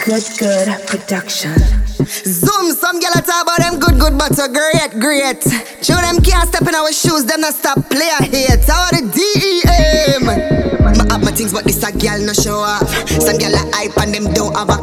Good production. Zoom, some gyal talk about them good, but so great. Show them can't step in our shoes, them not stop play a hate. How the DEM? Me have my things, but this a gyal no show off. Some gyal a hype and them don't have a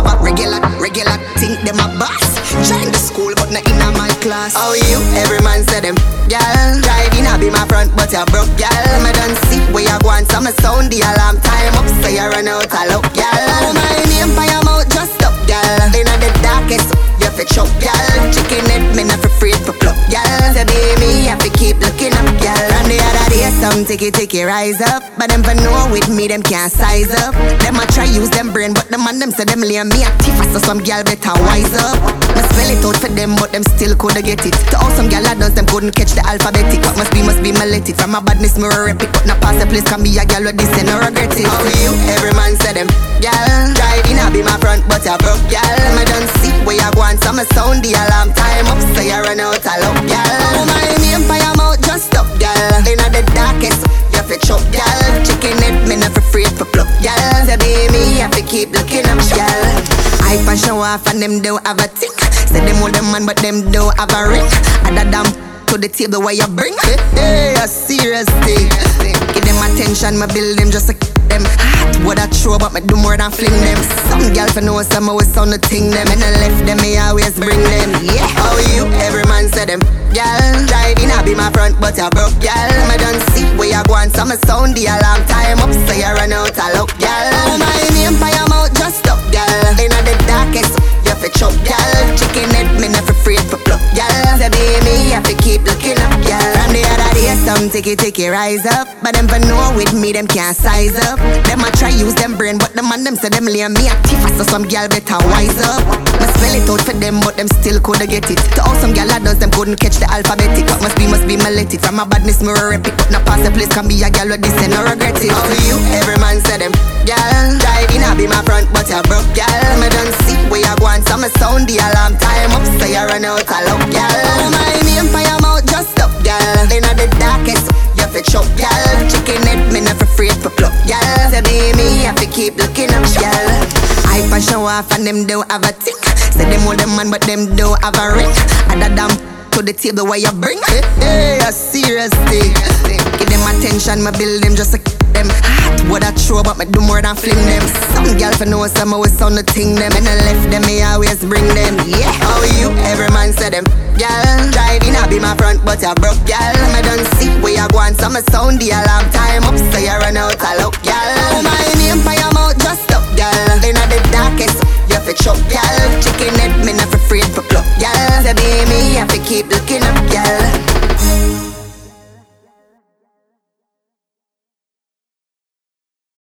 regular think them a boss. Join the school, but not in a my class. How you? Every man say them gyal driving a be my front, but you broke gyal. Me done see where you go and some sound the alarm time up, so you run out a look gyal. Oh, my name for your mouth just up gyal. In the darkest, you fi chop gyal. Chicken head, me not afraid for pluck gyal. So baby, you fi keep looking up gyal. And the other day, some take it rise up, but them for know with me, them can't size up. Them a try use them brain, but them and them say them lay me active, so some gyal better wise up. Me spell it out for them, but them still coulda get it. To all some gyal I dance, them couldn't catch the alphabetic. But must be me let it. From my badness, me rep it, but not pass the place. Can be a gyal with this and no regret it. How you? Every man say them gyal driving a be my front, but you broke gyal. Me done see where you go and some sound the alarm time up, so you run out a look gyal. Oh, my name for your mouth just up gyal. In the darkest, you fi chop gyal. Chicken head, me not afraid for pluck gyal. So baby, you fi keep looking up gyal. I can show off and them don't have a tick. Say them all them man, but them don't have a ring. Other damn to the table where you bring. Hey, a serious thing. Give them attention, me build them just to them hot. What I throw, but me do more than fling them. Some girl for know some always sound to ting them, and I left them, me always bring them. Yeah, how you? Every man say them gyal driving a be my front, but you broke gyal. Me done see where you go and some sound the alarm time up, so you run out a look gyal. Oh, my name for your mouth just up gyal. In the darkest, you fi chop gyal. Chicken head, me never afraid for pluck gyal. So baby, you fi keep looking up gyal. And the other day, some take it rise up, but them for know with me, them can't size up. Them a try use them brain, but them and them say them lay me active, so some gyal better wise up. Me spell it out for them, but them still coulda get it. To all some gyal I dance, them couldn't catch the alphabetic. But must be me let it. From my badness, me rep it, but not pass the place. Can be a gyal with this and no regret it. How you? Every man say them gyal driving a be my front, but you broke gyal. Me done see where you go and some sound the alarm time up, so you run out a look gyal. Oh, my name for your mouth just up gyal. In the darkest, you fi chop gyal. Chicken head, me not afraid for pluck gyal. So baby, you fi keep looking up gyal. I can show off and them don't have a tick. Say them all them man, but them don't have a ring. Other damn to the table where you bring. Hey, a serious thing. Give them attention, me build them just to them hot. What I throw, but me do more than fling them. Some gyal for know some always sound to ting them, and I left them, me always bring them. Yeah, how you? Every man say them gyal driving a be my front, but you broke gyal. Me done see where you go and some sound the alarm time up, so you run out a look gyal. Oh, my name for your mouth just up gyal. In the darkest, you fi chop gyal. Chicken head, me not afraid for pluck gyal. So baby, you fi keep looking up gyal.